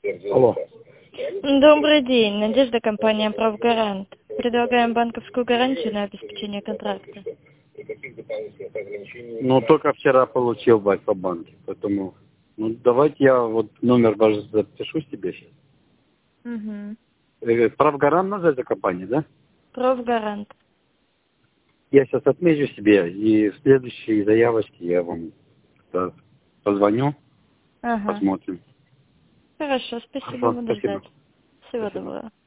Алло. Добрый день. Надежда, компания «Правгарант». Предлагаем банковскую гарантию на обеспечение контракта. Ну, только вчера получил в Альфа-банке, поэтому... Ну, давайте я вот номер ваш запишу себе сейчас. Угу. Правгарант называется компания, да? «Правгарант». Я сейчас отмечу себе, и в следующей заявочке я вам позвоню, Ага. посмотрим. Хорошо, спасибо, Хорошо, буду спасибо. ждать. Всего Спасибо. доброго.